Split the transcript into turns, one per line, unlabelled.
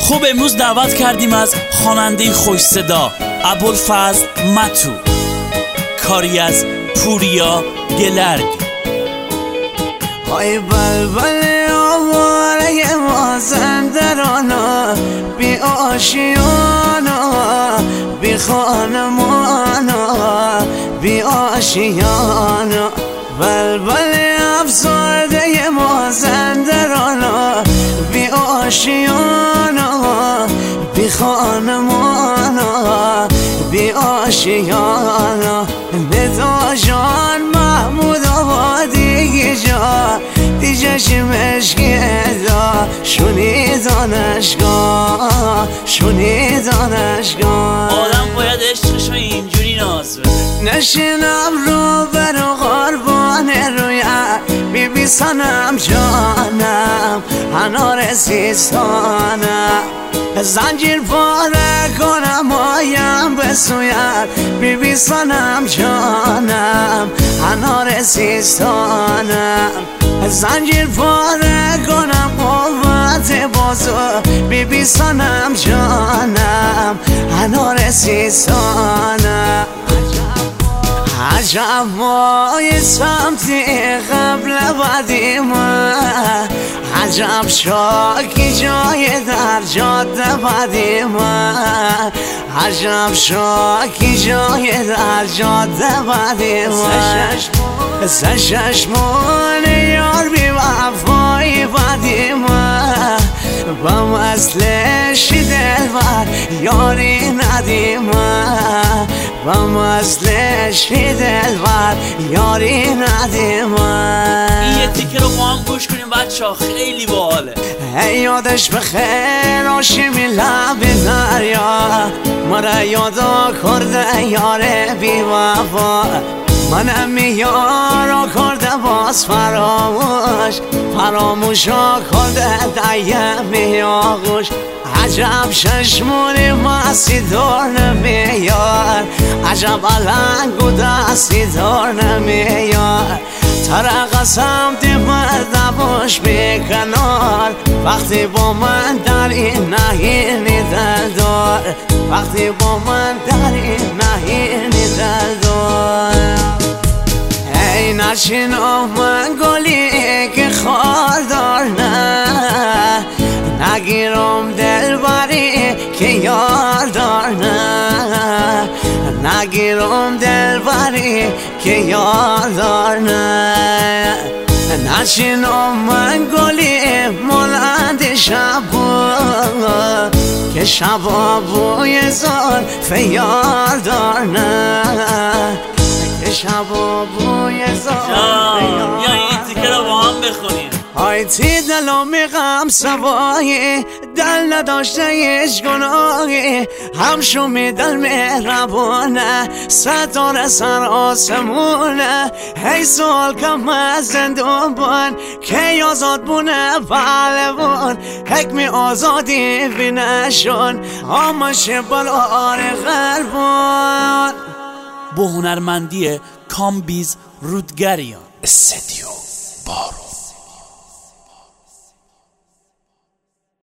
خب امروز دعوت کردیم از خواننده خوش صدا ابوالفضل متو، کاری از پوریا گلرگ.
های بلبل آواره مازندرانا، بی آشیانا بی خانمانا، بی آشیانا. بلبل افسرده مازندرانا، بی آشیانا بی خانمانا، بی آشیانا. ندا جان محمود آبادی جا دیجه مشکیدا، شونی دانشگاه شونی دانشگاه.
آدم باید عشقشو اینجوری ناز بده.
نشینم رو برو قربان رویت، بی بی سنم جانم انار سیستانم. زنجیر پاره کنم آیم به سویت، بی بی سنم جانم انار سیستانم. زنجیر پاره کنم قوت بازو، بی بی سنم جانم انار سیستانم. عجب مای سمتی قبل بعدی من، عجب شاکی جای در جاده بعدی من، عجب شاکی جای در جاده بعدی من. سششمون یار بی وفایی بعدی من، با مثلشی دلبر یاری ندی من، با مثلشی دلبر یاری ندی من.
این یه تیکه رو با هم گوش کنیم بچه ها، خیلی باحاله.
یادش بخیر آشیمی لب دریا، مرا یادا کرده یاره بی وفا. منم یارا کرده باز فراموشا کرده دیم آغوش. عجب ششمونی مسی دار نمیار، عجب علنگو دستی دار نمیار. ترقصم دیمت نباش بی کنار، وقتی با من در این نهینی دل دار، وقتی با من در این نهینی دل دار. ای نشین من گلی که خاردار نه، نگیرم دلبری که یار دار نه، نگیرم دلبری که یار دار نه. نشینم من گلی مانند شبا، که شبا بوی زار فیار دار نه، که شبا بوی زار فیار.
یا این تیکه رو با هم بخونیم.
های تی دلو میغم سوایی، دل نداشته هیچ گناهی، همشو دل مهربانه، ستاره سر آسمونه. هی سوال کم از زندون که آزاد بونه پهلوان، حکم آزادی بینشون آمش بلار قلبان.
با هنرمندی کامبیز رودگریان.
استدیو بارو.